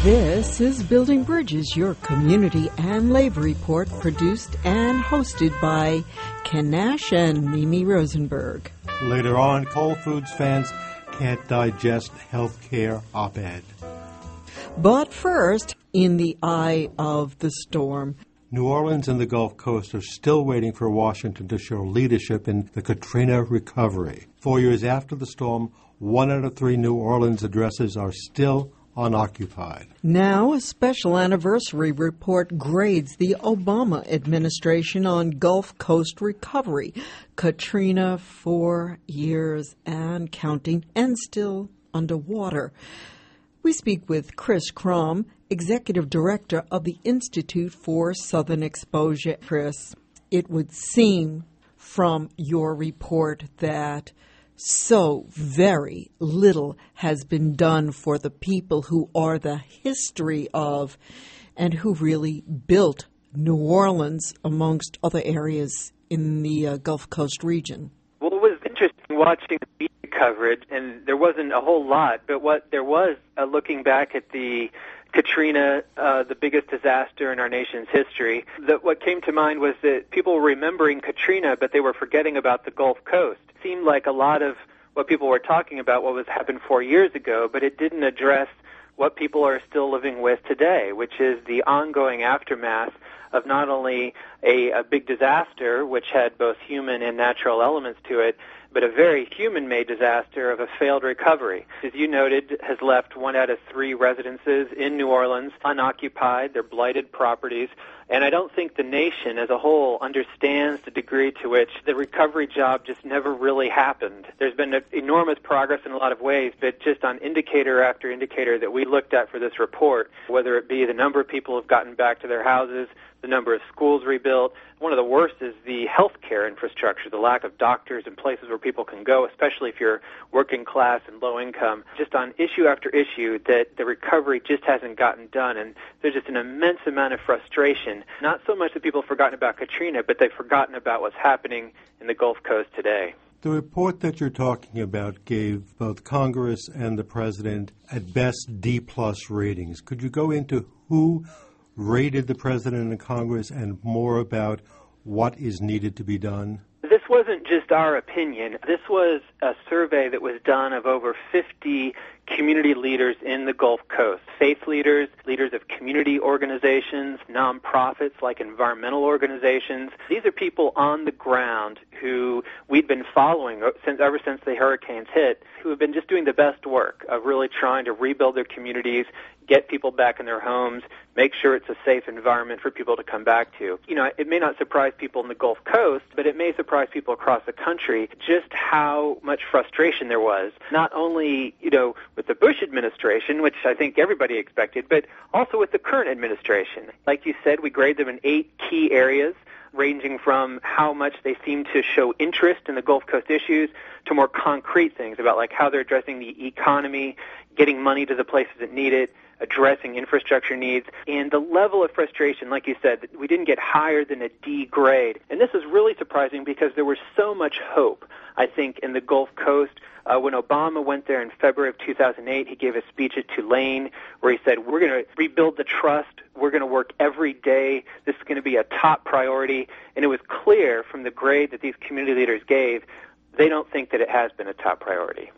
This is Building Bridges, your community and labor report, produced and hosted by Ken Nash and Mimi Rosenberg. Later on, Whole Foods fans can't digest healthcare op-ed. But first, in the eye of the storm, New Orleans and the Gulf Coast are still waiting for Washington to show leadership in the Katrina recovery. 4 years after the storm, 1 out of 3 New Orleans addresses are still unoccupied. Now, a special anniversary report grades the Obama administration on Gulf Coast recovery. Katrina, 4 years and counting, and still underwater. We speak with Chris Crum, Executive Director of the Institute for Southern Exposure. Chris, it would seem from your report that so very little has been done for the people who are the history of and who really built New Orleans amongst other areas in the Gulf Coast region. Well, it was interesting watching the media coverage, and there wasn't a whole lot, but what there was, looking back at the Katrina, the biggest disaster in our nation's history, what came to mind was that people were remembering Katrina, but they were forgetting about the Gulf Coast. It seemed like a lot of what people were talking about, what was happened 4 years ago, but it didn't address what people are still living with today, which is the ongoing aftermath of not only a big disaster, which had both human and natural elements to it, but a very human-made disaster of a failed recovery. As you noted, has left 1 out of 3 residences in New Orleans unoccupied. They're blighted properties. And I don't think the nation as a whole understands the degree to which the recovery job just never really happened. There's been enormous progress in a lot of ways, but just on indicator after indicator that we looked at for this report, whether it be the number of people who have gotten back to their houses, the number of schools rebuilt. One of the worst is the healthcare infrastructure, the lack of doctors and places where people can go, especially if you're working class and low income. Just on issue after issue that the recovery just hasn't gotten done, and there's just an immense amount of frustration. Not so much that people have forgotten about Katrina, but they've forgotten about what's happening in the Gulf Coast today. The report that you're talking about gave both Congress and the President at best D-plus ratings. Could you go into who rated the President and Congress and more about what is needed to be done? This wasn't just our opinion. This was a survey that was done of over 50 community leaders in the Gulf Coast, faith leaders, leaders of community organizations, nonprofits like environmental organizations. These are people on the ground who we'd been following ever since the hurricanes hit, who have been just doing the best work of really trying to rebuild their communities, get people back in their homes, make sure it's a safe environment for people to come back to. You know, it may not surprise people in the Gulf Coast, but it may surprise people across the country just how much frustration there was, not only, with the Bush administration, which I think everybody expected, but also with the current administration. Like you said, we grade them in 8 key areas, ranging from how much they seem to show interest in the Gulf Coast issues to more concrete things about like how they're addressing the economy, getting money to the places that need it, addressing infrastructure needs, and the level of frustration, like you said, we didn't get higher than a D grade. And this is really surprising because there was so much hope, I think, in the Gulf Coast. When Obama went there in February of 2008, he gave a speech at Tulane where he said, we're going to rebuild the trust, we're going to work every day, this is going to be a top priority. And it was clear from the grade that these community leaders gave, they don't think that it has been a top priority.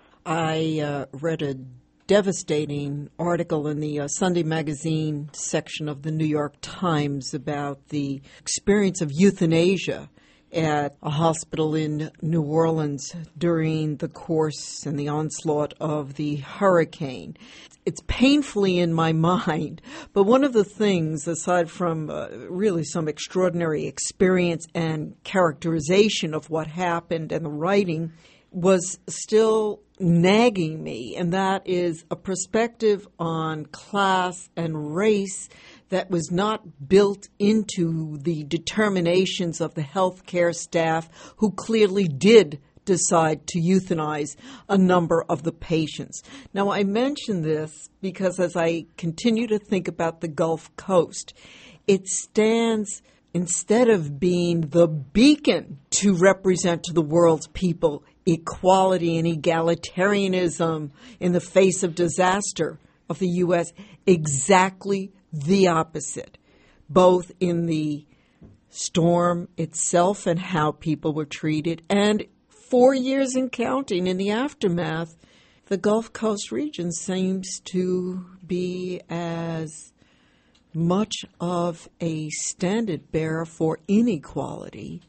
I read a devastating article in the Sunday Magazine section of the New York Times about the experience of euthanasia at a hospital in New Orleans during the course and the onslaught of the hurricane. It's painfully in my mind, but one of the things, aside from really some extraordinary experience and characterization of what happened and the writing, was still nagging me, and that is a perspective on class and race that was not built into the determinations of the healthcare staff who clearly did decide to euthanize a number of the patients. Now, I mention this because as I continue to think about the Gulf Coast, it stands, instead of being the beacon to represent to the world's people equality and egalitarianism in the face of disaster, of the U.S. exactly the opposite, both in the storm itself and how people were treated, and 4 years and counting in the aftermath. The Gulf Coast region seems to be as much of a standard bearer for inequality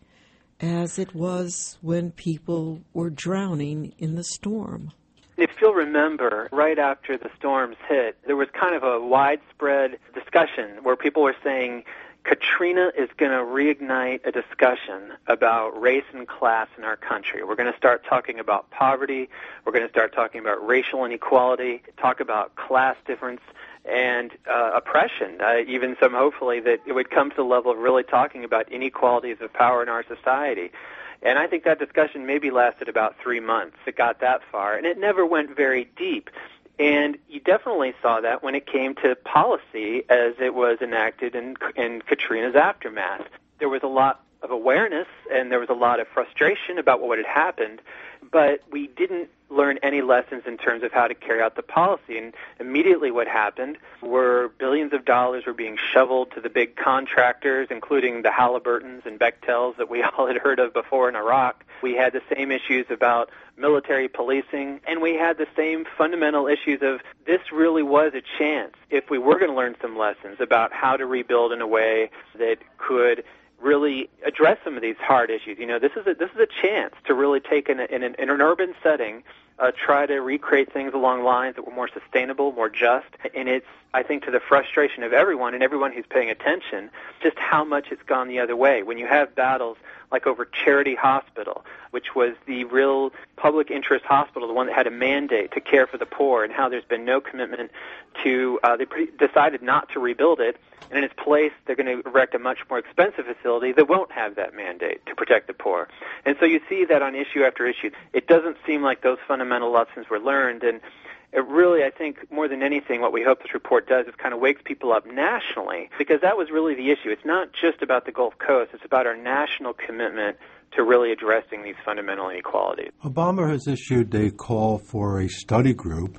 as it was when people were drowning in the storm. If you'll remember, right after the storms hit, there was kind of a widespread discussion where people were saying Katrina is going to reignite a discussion about race and class in our country. We're going to start talking about poverty. We're going to start talking about racial inequality, talk about class difference and oppression, even some hopefully that it would come to the level of really talking about inequalities of power in our society. And I think that discussion maybe lasted about 3 months. It got that far, and it never went very deep. And you definitely saw that when it came to policy as it was enacted in Katrina's aftermath. There was a lot of awareness and there was a lot of frustration about what had happened, but we didn't learn any lessons in terms of how to carry out the policy. And immediately what happened were billions of dollars were being shoveled to the big contractors, including the Halliburtons and Bechtels that we all had heard of before in Iraq. We had the same issues about military policing, and we had the same fundamental issues of this really was a chance, if we were going to learn some lessons about how to rebuild in a way that could really address some of these hard issues. You know, this is a chance to really take in an urban setting, try to recreate things along lines that were more sustainable, more just. And it's, I think, to the frustration of everyone and everyone who's paying attention, just how much it's gone the other way. When you have battles like over Charity Hospital, which was the real public interest hospital, the one that had a mandate to care for the poor, and how there's been no commitment to, they decided not to rebuild it, and in its place they're going to erect a much more expensive facility that won't have that mandate to protect the poor. And so you see that on issue after issue. It doesn't seem like those fundamental lessons were learned, and it really, I think, more than anything, what we hope this report does is kind of wakes people up nationally, because that was really the issue. It's not just about the Gulf Coast. It's about our national commitment to really addressing these fundamental inequalities. Obama has issued a call for a study group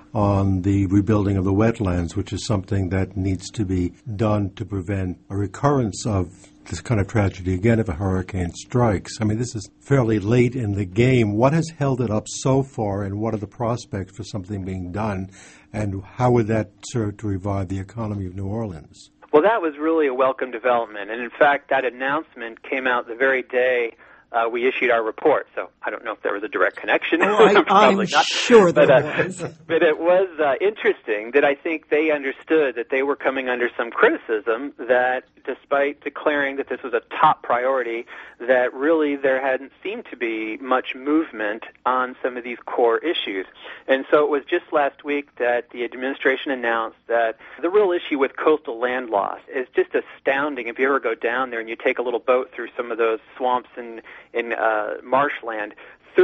on the rebuilding of the wetlands, which is something that needs to be done to prevent a recurrence of this kind of tragedy again if a hurricane strikes. I mean, this is fairly late in the game. What has held it up so far, and what are the prospects for something being done, and how would that serve to revive the economy of New Orleans? Well, that was really a welcome development, and in fact, that announcement came out the very day we issued our report, so I don't know if there was a direct connection. Oh, I'm sure there was. But it was interesting that I think they understood that they were coming under some criticism that despite declaring that this was a top priority, that really there hadn't seemed to be much movement on some of these core issues. And so it was just last week that the administration announced that the real issue with coastal land loss is just astounding. If you ever go down there and you take a little boat through some of those swamps in marshland,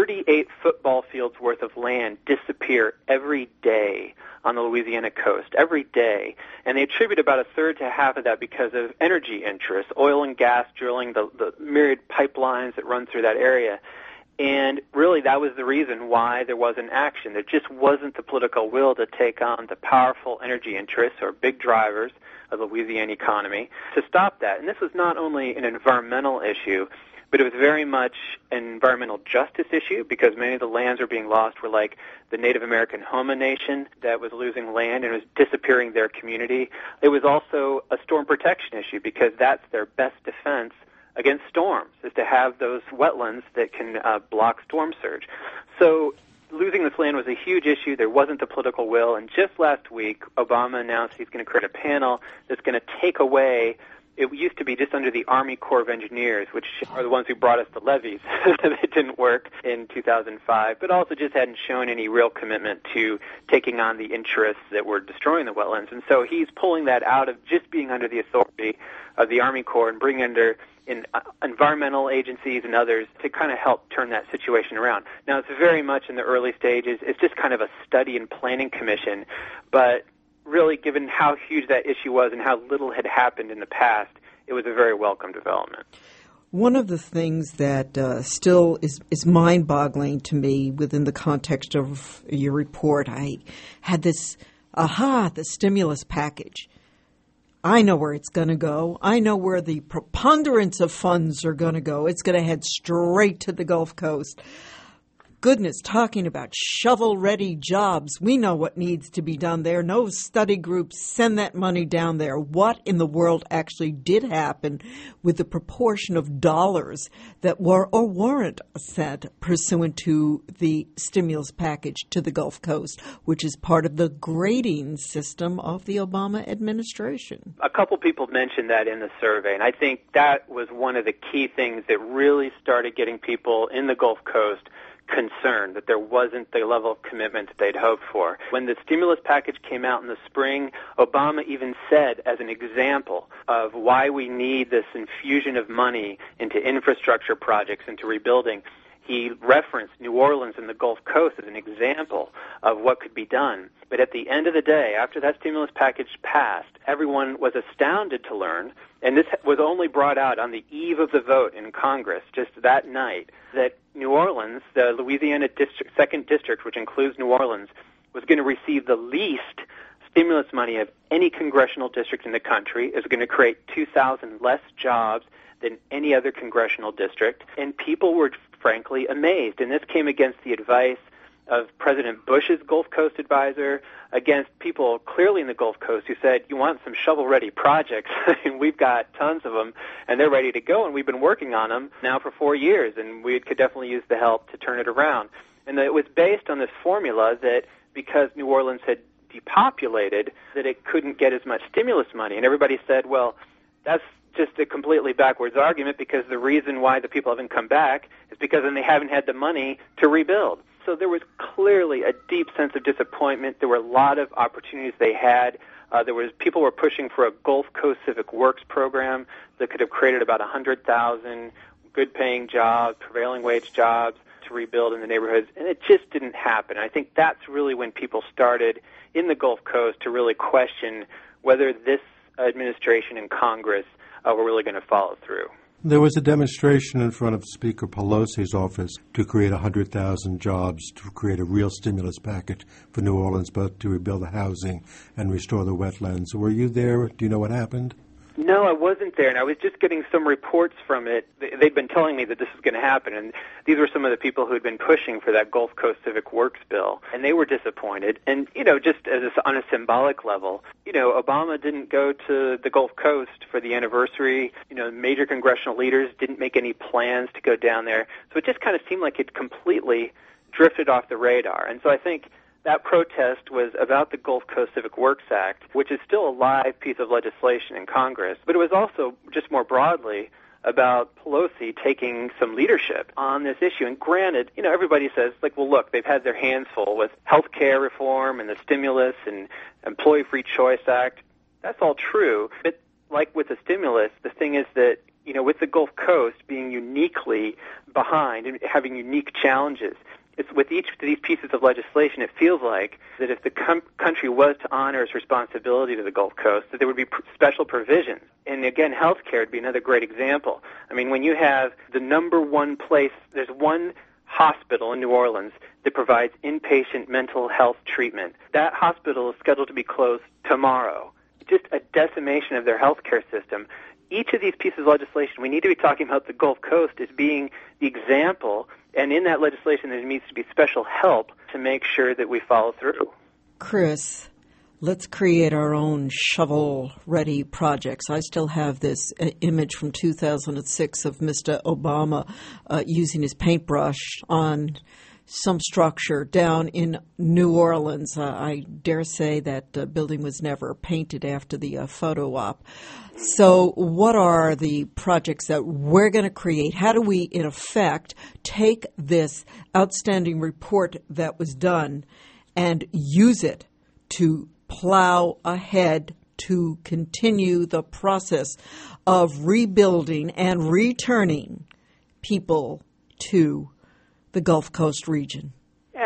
38 football fields worth of land disappear every day on the Louisiana coast, every day. And they attribute about a third to half of that because of energy interests, oil and gas drilling, the myriad pipelines that run through that area. And really that was the reason why there wasn't action. There just wasn't the political will to take on the powerful energy interests or big drivers of the Louisiana economy to stop that. And this was not only an environmental issue, but it was very much an environmental justice issue because many of the lands were being lost were like the Native American Homa Nation that was losing land and was disappearing their community. It was also a storm protection issue because that's their best defense against storms, is to have those wetlands that can block storm surge. So losing this land was a huge issue. There wasn't the political will. And just last week, Obama announced he's going to create a panel that's going to take away. It used to be just under the Army Corps of Engineers, which are the ones who brought us the levees. It didn't work in 2005, but also just hadn't shown any real commitment to taking on the interests that were destroying the wetlands. And so he's pulling that out of just being under the authority of the Army Corps and bringing under in environmental agencies and others to kind of help turn that situation around. Now, it's very much in the early stages. It's just kind of a study and planning commission, but really, given how huge that issue was and how little had happened in the past, it was a very welcome development. One of the things that still is mind-boggling to me within the context of your report, I had this aha, the stimulus package. I know where it's going to go. I know where the preponderance of funds are going to go. It's going to head straight to the Gulf Coast. Goodness, talking about shovel-ready jobs. We know what needs to be done there. No study groups send that money down there. What in the world actually did happen with the proportion of dollars that were or weren't sent pursuant to the stimulus package to the Gulf Coast, which is part of the grading system of the Obama administration? A couple people mentioned that in the survey, and I think that was one of the key things that really started getting people in the Gulf Coast concerned that there wasn't the level of commitment that they'd hoped for. When the stimulus package came out in the spring, Obama even said, as an example of why we need this infusion of money into infrastructure projects, into rebuilding, he referenced New Orleans and the Gulf Coast as an example of what could be done. But at the end of the day, after that stimulus package passed, everyone was astounded to learn, and this was only brought out on the eve of the vote in Congress, just that night, that New Orleans, the Louisiana district, 2nd District, which includes New Orleans, was going to receive the least stimulus money of any congressional district in the country. It was going to create 2,000 less jobs than any other congressional district, and people were frankly amazed. And this came against the advice of President Bush's Gulf Coast advisor, against people clearly in the Gulf Coast who said, you want some shovel-ready projects, and we've got tons of them, and they're ready to go, and we've been working on them now for 4 years, and we could definitely use the help to turn it around. And it was based on this formula that because New Orleans had depopulated, that it couldn't get as much stimulus money. And everybody said, well, that's just a completely backwards argument, because the reason why the people haven't come back is because then they haven't had the money to rebuild. So there was clearly a deep sense of disappointment. There were a lot of opportunities they had. People were pushing for a Gulf Coast Civic Works program that could have created about 100,000 good-paying jobs, prevailing wage jobs to rebuild in the neighborhoods, and it just didn't happen. I think that's really when people started in the Gulf Coast to really question whether this administration and Congress were really going to follow through. There was a demonstration in front of Speaker Pelosi's office to create 100,000 jobs, to create a real stimulus package for New Orleans, both to rebuild the housing and restore the wetlands. Were you there? Do you know what happened? No, I wasn't there, and I was just getting some reports from it. They'd been telling me that this was going to happen, and these were some of the people who had been pushing for that Gulf Coast Civic Works bill, and they were disappointed. And, just on a symbolic level, Obama didn't go to the Gulf Coast for the anniversary. Major congressional leaders didn't make any plans to go down there. So it just kind of seemed like it completely drifted off the radar. And so I think that protest was about the Gulf Coast Civic Works Act, which is still a live piece of legislation in Congress, but it was also, just more broadly, about Pelosi taking some leadership on this issue. And granted, everybody says, well, look, they've had their hands full with health care reform and the stimulus and Employee Free Choice Act. That's all true. But like with the stimulus, the thing is that, with the Gulf Coast being uniquely behind and having unique challenges, it's with each of these pieces of legislation, it feels like that if the country was to honor its responsibility to the Gulf Coast, that there would be special provisions. And again, health care would be another great example. I mean, when you have the number one place, there's one hospital in New Orleans that provides inpatient mental health treatment. That hospital is scheduled to be closed tomorrow. Just a decimation of their health care system. Each of these pieces of legislation, we need to be talking about the Gulf Coast as being the example, and in that legislation there needs to be special help to make sure that we follow through. Chris, let's create our own shovel-ready projects. I still have this image from 2006 of Mr. Obama using his paintbrush on some structure down in New Orleans. I dare say that building was never painted after the photo op. So what are the projects that we're going to create? How do we, in effect, take this outstanding report that was done and use it to plow ahead to continue the process of rebuilding and returning people to the Gulf Coast region? Yeah,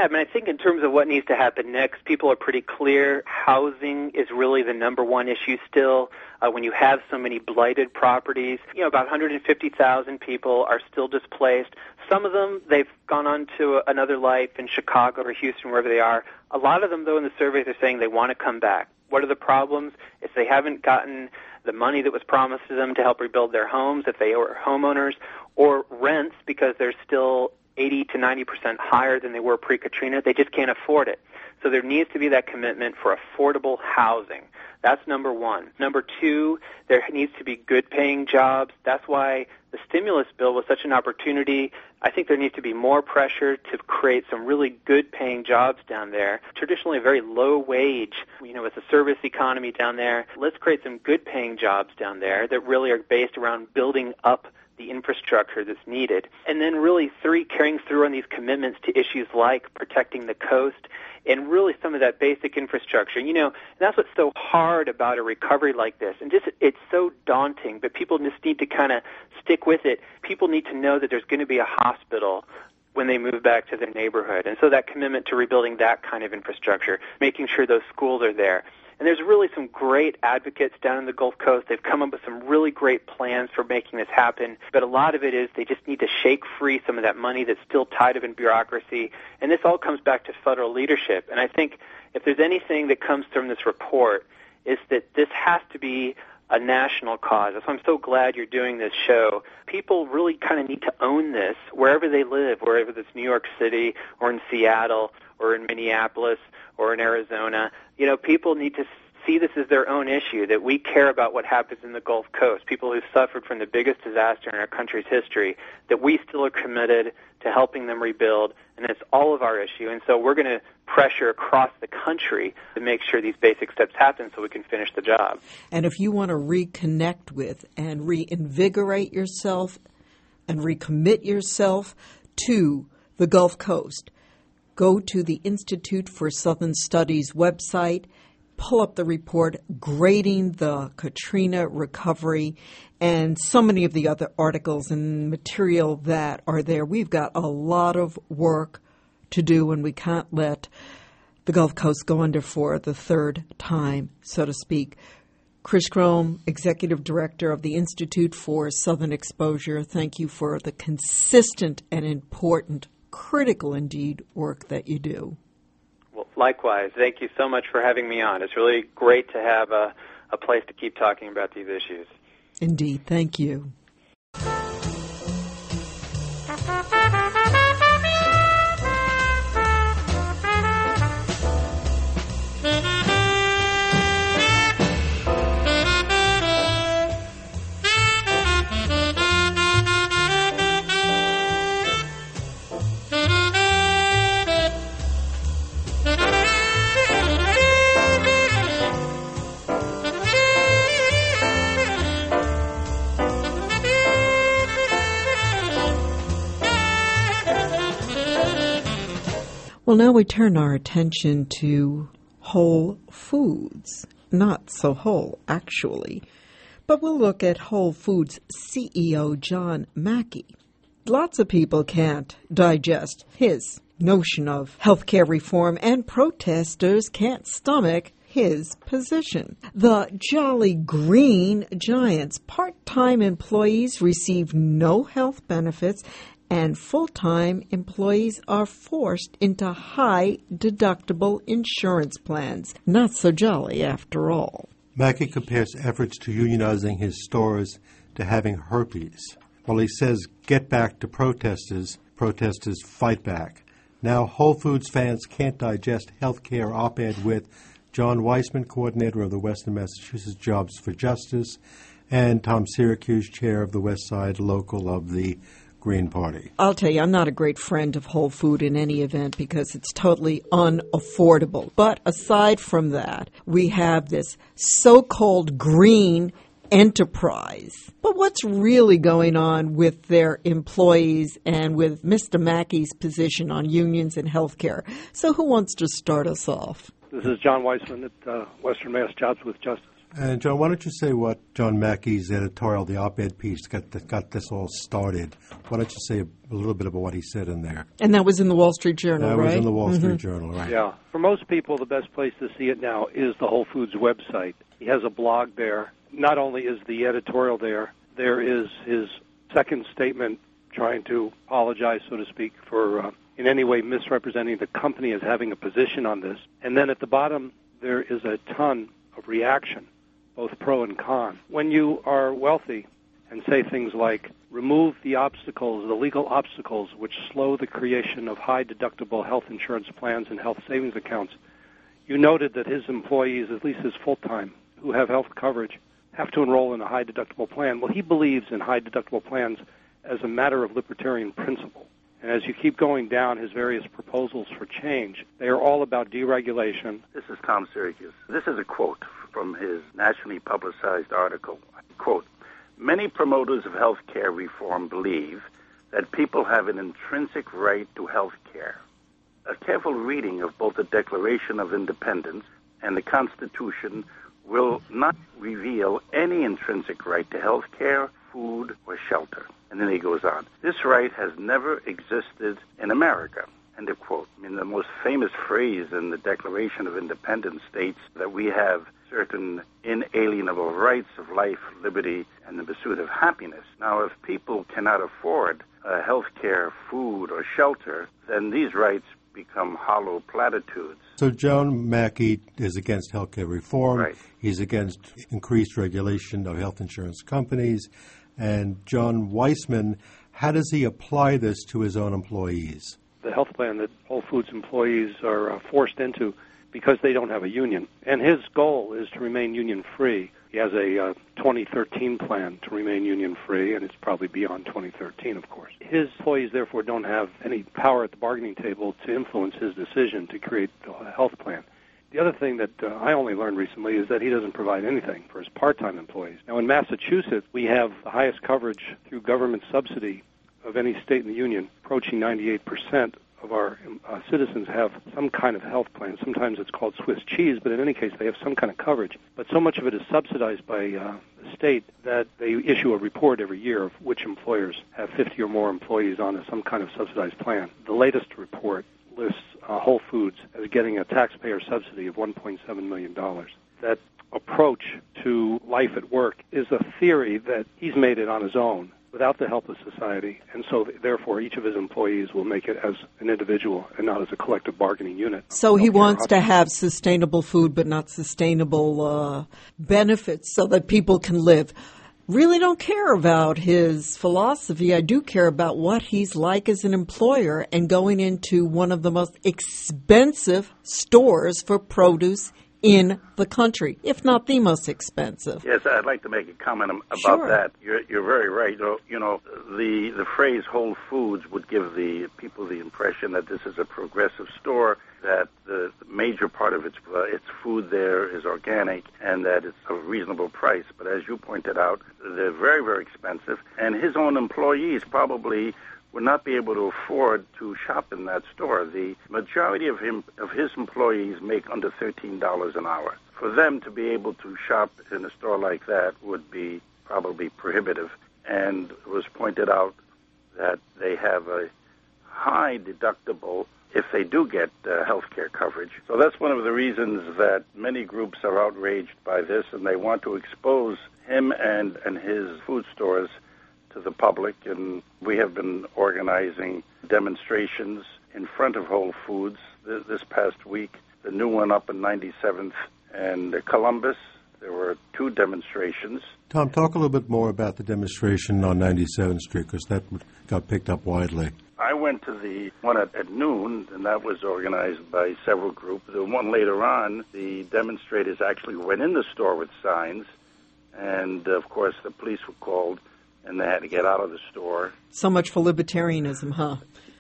Yeah, I mean, I think in terms of what needs to happen next, people are pretty clear. Housing is really the number one issue still. When you have so many blighted properties, about 150,000 people are still displaced. Some of them, they've gone on to another life in Chicago or Houston, wherever they are. A lot of them, though, in the surveys are saying they want to come back. What are the problems? If they haven't gotten the money that was promised to them to help rebuild their homes, if they are homeowners, or rents because they're still 80 to 90% higher than they were pre-Katrina, they just can't afford it. So there needs to be that commitment for affordable housing. That's number one. Number two, there needs to be good-paying jobs. That's why the stimulus bill was such an opportunity. I think there needs to be more pressure to create some really good-paying jobs down there. Traditionally, a very low wage, it's a service economy down there. Let's create some good-paying jobs down there that really are based around building up the infrastructure that's needed. And then really, carrying through on these commitments to issues like protecting the coast and really some of that basic infrastructure. And that's what's so hard about a recovery like this. And it's so daunting, but people just need to kind of stick with it. People need to know that there's going to be a hospital when they move back to their neighborhood. And so that commitment to rebuilding that kind of infrastructure, making sure those schools are there. And there's really some great advocates down in the Gulf Coast. They've come up with some really great plans for making this happen. But a lot of it is they just need to shake free some of that money that's still tied up in bureaucracy. And this all comes back to federal leadership. And I think if there's anything that comes from this report, is that this has to be a national cause. So I'm so glad you're doing this show. People really kind of need to own this wherever they live, wherever it's New York City or in Seattle or in Minneapolis or in Arizona. People need to see this as their own issue, that we care about what happens in the Gulf Coast, people who suffered from the biggest disaster in our country's history, that we still are committed to helping them rebuild, and it's all of our issue. And so we're going to pressure across the country to make sure these basic steps happen so we can finish the job. And if you want to reconnect with and reinvigorate yourself and recommit yourself to the Gulf Coast, go to the Institute for Southern Studies website, pull up the report grading the Katrina recovery and so many of the other articles and material that are there. We've got a lot of work to do, and we can't let the Gulf Coast go under for the third time, so to speak. Chris Crome, Executive Director of the Institute for Southern Exposure, thank you for the consistent and important, critical indeed, work that you do. Well, likewise. Thank you so much for having me on. It's really great to have a place to keep talking about these issues. Indeed. Thank you. Well, now we turn our attention to Whole Foods. Not so whole, actually. But we'll look at Whole Foods CEO John Mackey. Lots of people can't digest his notion of healthcare reform, and protesters can't stomach his position. The Jolly Green Giant's part-time employees receive no health benefits, and full-time employees are forced into high-deductible insurance plans. Not so jolly, after all. Mackey compares efforts to unionizing his stores to having herpes. While he says, get back to protesters, protesters fight back. Now Whole Foods fans can't digest health care op-ed with John Weissman, coordinator of the Western Massachusetts Jobs for Justice, and Tom Syracuse, chair of the West Side Local of the Green Party. I'll tell you, I'm not a great friend of Whole Food in any event because it's totally unaffordable. But aside from that, we have this so-called green enterprise. But what's really going on with their employees and with Mr. Mackey's position on unions and health care? So who wants to start us off? This is John Weissman at Western Mass Jobs with Justice. And John, why don't you say what John Mackey's editorial, the op-ed piece, got this all started? Why don't you say a little bit about what he said in there? And that was in the Wall Street Journal, That right? was in the Wall Street Journal, right? Yeah. For most people, the best place to see it now is the Whole Foods website. He has a blog there. Not only is the editorial there, there is his second statement trying to apologize, so to speak, for in any way misrepresenting the company as having a position on this. And then at the bottom, there is a ton of reaction, both pro and con. When you are wealthy and say things like, remove the obstacles, the legal obstacles which slow the creation of high-deductible health insurance plans and health savings accounts, you noted that his employees, at least his full-time, who have health coverage, have to enroll in a high-deductible plan. Well, he believes in high-deductible plans as a matter of libertarian principle. And as you keep going down his various proposals for change, they are all about deregulation. This is Tom Syracuse. This is a quote from his nationally publicized article. Quote, many promoters of health care reform believe that people have an intrinsic right to health care. A careful reading of both the Declaration of Independence and the Constitution will not reveal any intrinsic right to health care, food, or shelter. And then he goes on. This right has never existed in America. End of quote. I mean, the most famous phrase in the Declaration of Independence states that we have certain inalienable rights of life, liberty, and the pursuit of happiness. Now, if people cannot afford health care, food, or shelter, then these rights become hollow platitudes. So John Mackey is against healthcare reform. Right. He's against increased regulation of health insurance companies. And John Weissman, how does he apply this to his own employees? The health plan that Whole Foods employees are forced into because they don't have a union. And his goal is to remain union-free. He has a 2013 plan to remain union-free, and it's probably beyond 2013, of course. His employees, therefore, don't have any power at the bargaining table to influence his decision to create the health plan. The other thing that I only learned recently is that he doesn't provide anything for his part-time employees. Now, in Massachusetts, we have the highest coverage through government subsidy of any state in the union. Approaching 98% of our citizens have some kind of health plan. Sometimes it's called Swiss cheese, but in any case, they have some kind of coverage. But so much of it is subsidized by the state that they issue a report every year of which employers have 50 or more employees on some kind of subsidized plan. The latest report lists Whole Foods as getting a taxpayer subsidy of $1.7 million. That approach to life at work is a theory that he's made it on his own without the help of society, and so therefore each of his employees will make it as an individual and not as a collective bargaining unit. So he wants to have sustainable food but not sustainable benefits so that people can live. Really don't care about his philosophy. I do care about what he's like as an employer and going into one of the most expensive stores for produce in the country, if not the most expensive. Yes, I'd like to make a comment about Sure. that. You're very right. You know, the phrase Whole Foods would give the people the impression that this is a progressive store, that the major part of its food there is organic, and that it's a reasonable price. But as you pointed out, they're very, very expensive, and his own employees probably would not be able to afford to shop in that store. The majority of his employees make under $13 an hour. For them to be able to shop in a store like that would be probably prohibitive. And it was pointed out that they have a high deductible if they do get health care coverage. So that's one of the reasons that many groups are outraged by this, and they want to expose him and his food stores to the public. And we have been organizing demonstrations in front of Whole Foods this past week. The new one up in 97th and Columbus. There were 2 demonstrations. Tom, talk a little bit more about the demonstration on 97th Street, because that got picked up widely. I went to the one at noon, and that was organized by several groups. The one later on, the demonstrators actually went in the store with signs, and, of course, the police were called, and they had to get out of the store. So much for libertarianism, huh?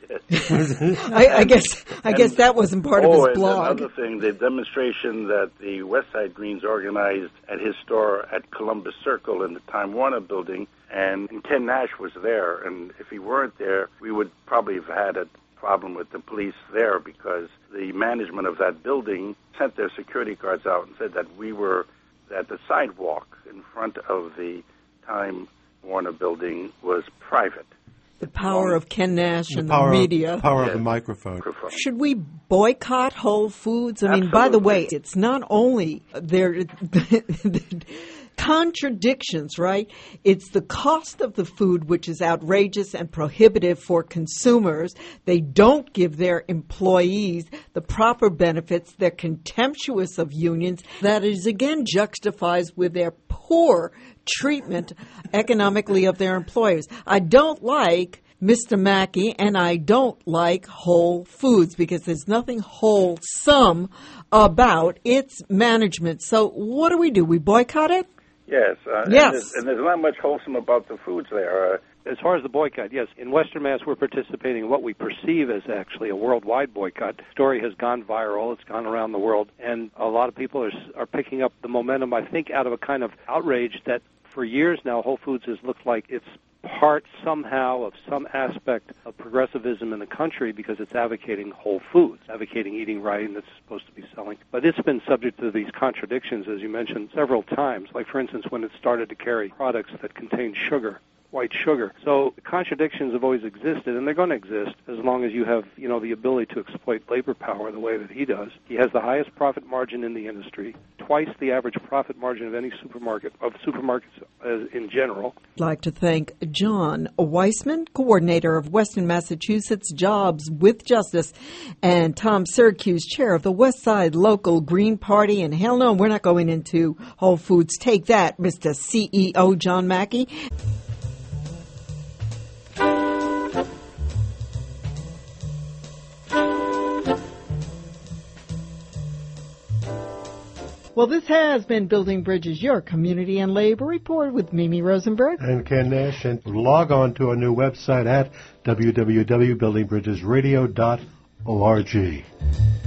I guess that wasn't part of his blog. Another thing, the demonstration that the West Side Greens organized at his store at Columbus Circle in the Time Warner building, and Ken Nash was there, and if he weren't there, we would probably have had a problem with the police there, because the management of that building sent their security guards out and said that we were that the sidewalk in front of the Time Warner building was private. The power of Ken Nash and the power media. Power of the microphone. Should we boycott Whole Foods? I mean, Absolutely. by the way, it's not only their contradictions, right? It's the cost of the food, which is outrageous and prohibitive for consumers. They don't give their employees the proper benefits. They're contemptuous of unions. That is, again, juxtaposed with their poor treatment economically of their employers. I don't like Mr. Mackey, and I don't like Whole Foods because there's nothing wholesome about its management. So what do? We boycott it? Yes. Yes. And there's not much wholesome about the foods there. As far as the boycott, yes. In Western Mass, we're participating in what we perceive as actually a worldwide boycott. The story has gone viral. It's gone around the world. And a lot of people are picking up the momentum, I think, out of a kind of outrage that for years now Whole Foods has looked like it's part somehow of some aspect of progressivism in the country because it's advocating whole foods, advocating eating right, and it's supposed to be selling. But it's been subject to these contradictions, as you mentioned, several times. Like, for instance, when it started to carry products that contain sugar, white sugar. So the contradictions have always existed, and they're going to exist as long as you have, the ability to exploit labor power the way that he does. He has the highest profit margin in the industry, twice the average profit margin of any supermarkets in general. I'd like to thank John Weissman, coordinator of Western Massachusetts Jobs with Justice, and Tom Syracuse, chair of the West Side Local Green Party. And hell no, we're not going into Whole Foods. Take that, Mr. CEO John Mackey. Well, this has been Building Bridges, your community and labor report with Mimi Rosenberg and Ken Nash. And log on to our new website at www.buildingbridgesradio.org.